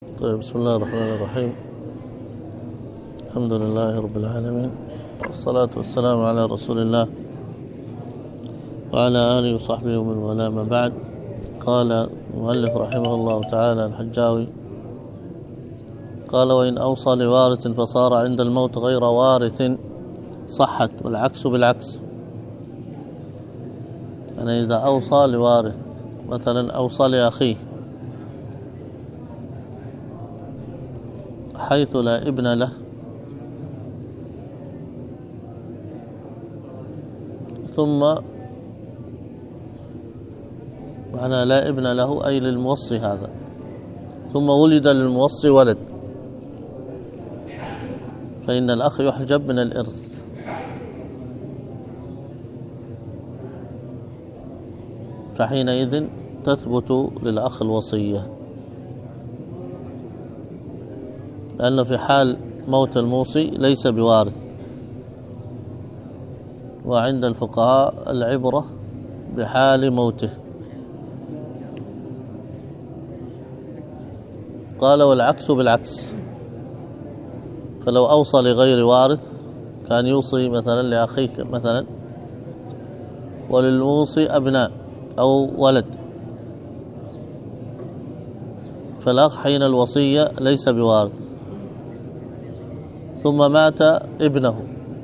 طيب، بسم الله الرحمن الرحيم. الحمد لله رب العالمين، والصلاة والسلام على رسول الله وعلى آله وصحبه ومن والاه، ما بعد. قال المؤلف رحمه الله تعالى الحجاوي، قال: وإن أوصى لوارث فصار عند الموت غير وارث صحت، والعكس بالعكس. يعني إذا أوصى لوارث، مثلا أوصى لأخيه حيث لا ابن له، ثم معنى لا ابن له أي للموصي هذا، ثم ولد للموصي ولد، فإن الأخ يحجب من الإرث. فحينئذ تثبت للأخ الوصية، لأنه في حال موت الموصي ليس بوارث. وعند الفقهاء العبرة بحال موته. قال: والعكس بالعكس. فلو أوصى لغير وارث، كان يوصي مثلا لأخيه مثلا، وللموصي أبناء أو ولد، فالأخ حين الوصية ليس بوارث، ثم مات ابنه،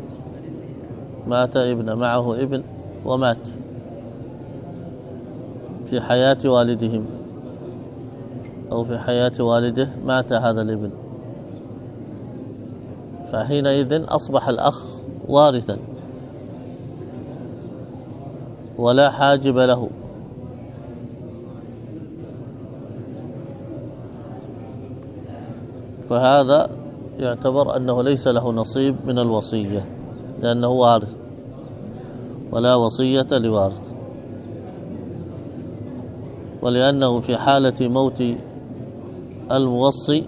معه ابن ومات في حياة والدهم أو في حياة والده، مات هذا الابن، فحينئذ أصبح الأخ وارثا ولا حاجب له. فهذا يعتبر أنه ليس له نصيب من الوصية، لأنه وارث ولا وصية لوارث. ولأنه في حالة موت الموصي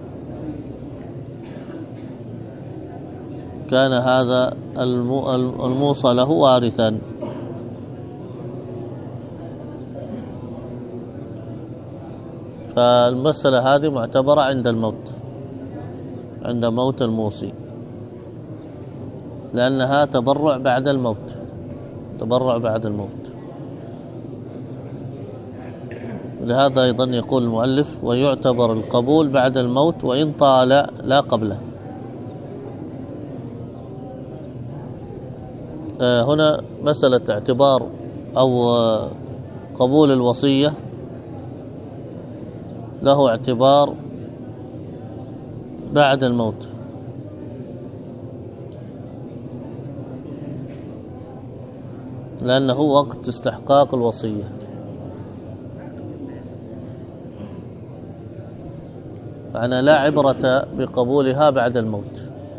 كان هذا الموصى له وارثا. فالمسألة هذه معتبرة عند الموت، عند موت الموصي، لأنها تبرع بعد الموت، تبرع بعد الموت. لهذا أيضا يقول المؤلف: ويعتبر القبول بعد الموت وإن طال لا قبله. هنا مسألة اعتبار أو قبول الوصية له اعتبار بعد الموت، لأنه وقت استحقاق الوصية. فأنا لا عبرة بقبولها بعد الموت.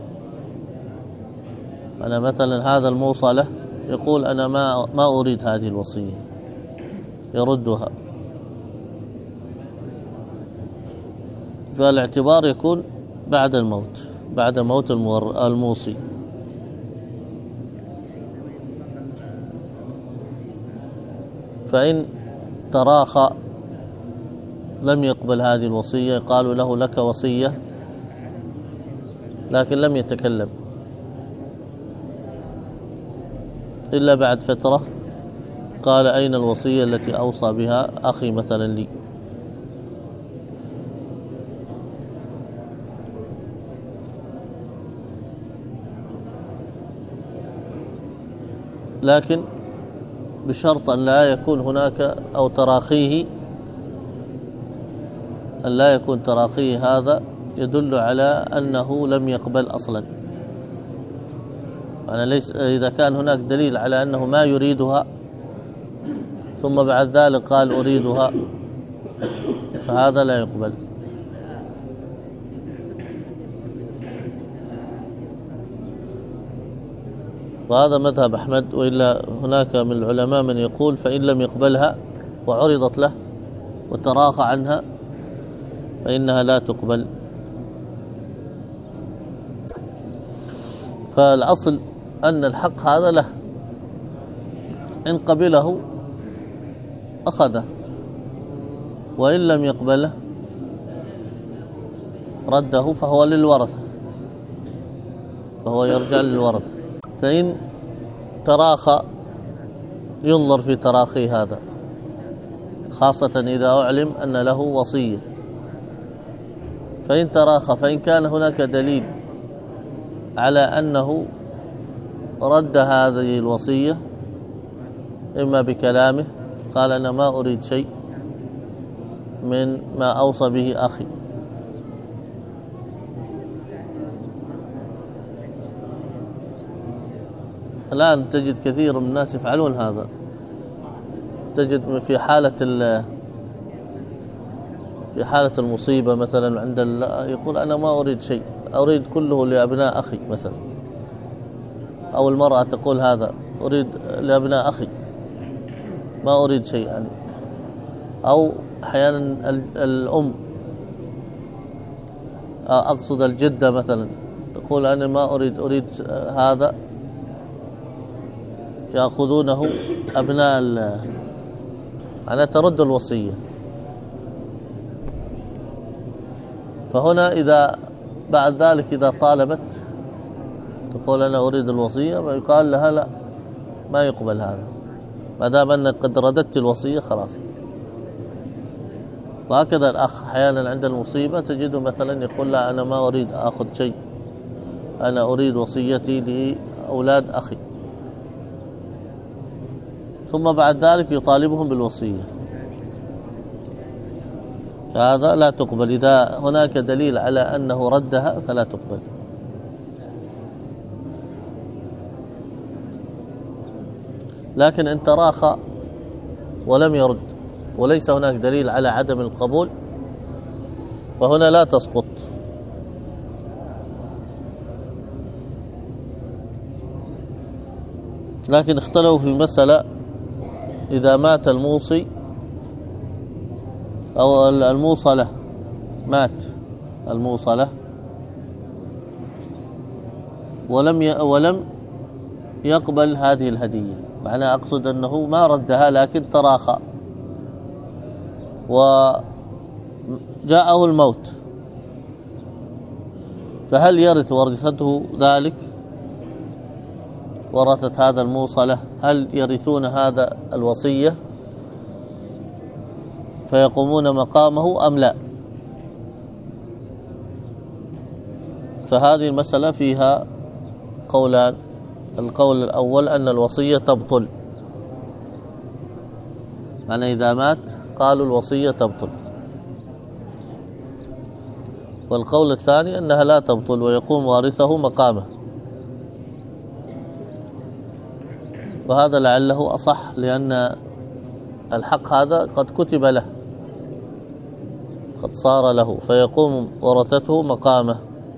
أنا مثلا هذا الموصى له يقول: أنا ما أريد هذه الوصية، يردها. فالاعتبار يكون بعد الموت، بعد موت الموصي. فإن تراخى لم يقبل هذه الوصية، قالوا له: لك وصية، لكن لم يتكلم إلا بعد فترة، قال: أين الوصية التي أوصى بها أخي مثلا لي؟ لكن بشرط أن لا يكون هناك أو تراخيه، أن لا يكون تراخيه هذا يدل على أنه لم يقبل أصلا. يعني ليس إذا كان هناك دليل على أنه ما يريدها ثم بعد ذلك قال أريدها، فهذا لا يقبل. وهذا مذهب أحمد، وإلا هناك من العلماء من يقول: فإن لم يقبلها وعرضت له وتراخى عنها فإنها لا تقبل. فالأصل أن الحق هذا له، إن قبله أخذه، وإن لم يقبله رده فهو للورثة، فهو يرجع للورثة. فإن تراخى ينظر في تراخي هذا، خاصة إذا أعلم أن له وصية. فإن تراخى، فإن كان هناك دليل على أنه رد هذه الوصية إما بكلامه، قال أنا ما أريد شيء من ما أوصى به أخي، الآن تجد كثير من الناس يفعلون هذا. تجد في حالة المصيبة مثلا يقول أنا ما أريد شيء، أريد كله لأبناء أخي مثلا، أو المرأة تقول هذا أريد لأبناء أخي ما أريد شيء يعني. أو أحيانا الأم، أقصد الجدة مثلا، تقول أنا ما أريد هذا، يأخذونه أبناء معناها ترد الوصية. فهنا إذا بعد ذلك إذا طالبت تقول أنا أريد الوصية، ويقال لها لا، ما يقبل هذا، ما دام أنك قد رددت الوصية خلاص. وهكذا الأخ أحيانا عند المصيبة تجده مثلا يقول لا أنا ما أريد أخذ شيء، أنا أريد وصيتي لأولاد أخي، ثم بعد ذلك يطالبهم بالوصية، فهذا لا تقبل. إذا هناك دليل على أنه ردها فلا تقبل. لكن إن تراخى ولم يرد وليس هناك دليل على عدم القبول، فهنا لا تسقط. لكن اختلفوا في مسألة، إذا مات الموصي أو الموصى له، مات الموصى له ولم يقبل هذه الهدية، معناه أقصد أنه ما ردها لكن تراخى وجاءه الموت، فهل يرث ورثته ذلك، ورثة هذا الموصى له، هل يرثون هذا الوصية فيقومون مقامه أم لا؟ فهذه المسألة فيها قولان. القول الأول أن الوصية تبطل، يعني إذا مات قالوا الوصية تبطل. والقول الثاني أنها لا تبطل ويقوم وارثه مقامه، وهذا لعله أصح، لأن الحق هذا قد كتب له، قد صار له، فيقوم ورثته مقامه.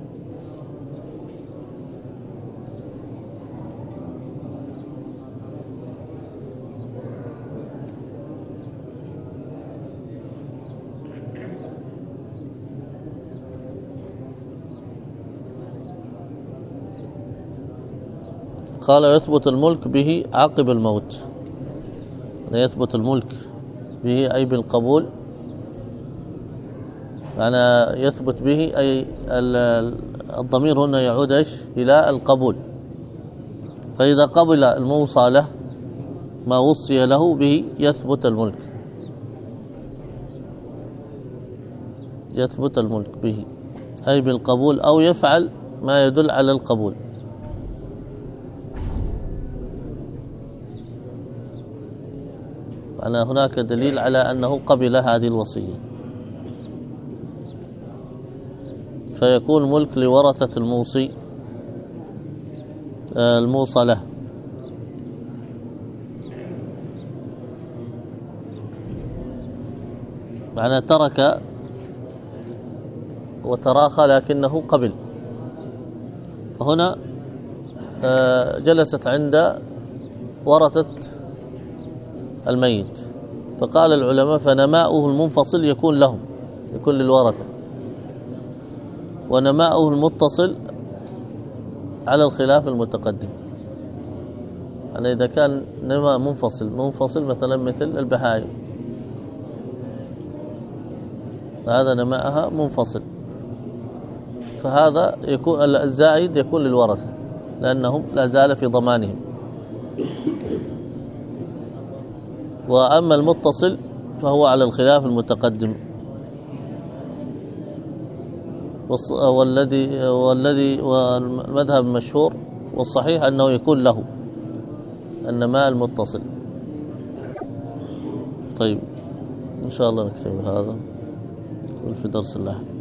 قال يثبت الملك به عقب الموت، يثبت الملك به أي بالقبول، معنى يثبت به أي الضمير هنا يعود إلى القبول. فإذا قبل الموصى له ما وصي له به يثبت الملك، يثبت الملك به أي بالقبول، أو يفعل ما يدل على القبول. معنى هناك دليل على أنه قبل هذه الوصية، فيكون ملك لورثة الموصى له. معنى ترك وتراخى لكنه قبل، فهنا جلست عند ورثة الميت، فقال العلماء فنماؤه المنفصل يكون لهم، يكون للورثة، ونماؤه المتصل على الخلاف المتقدم. يعني إذا كان نماء منفصل مثلا مثل البهائم، هذا نماءها منفصل، فهذا يكون الزائد يكون للورثة لأنهم لا زال في ضمانهم. وأما المتصل فهو على الخلاف المتقدم، والمذهب المشهور والصحيح أنه يكون له أن مال متصل. طيب إن شاء الله نكتب هذا في درس اللاحق.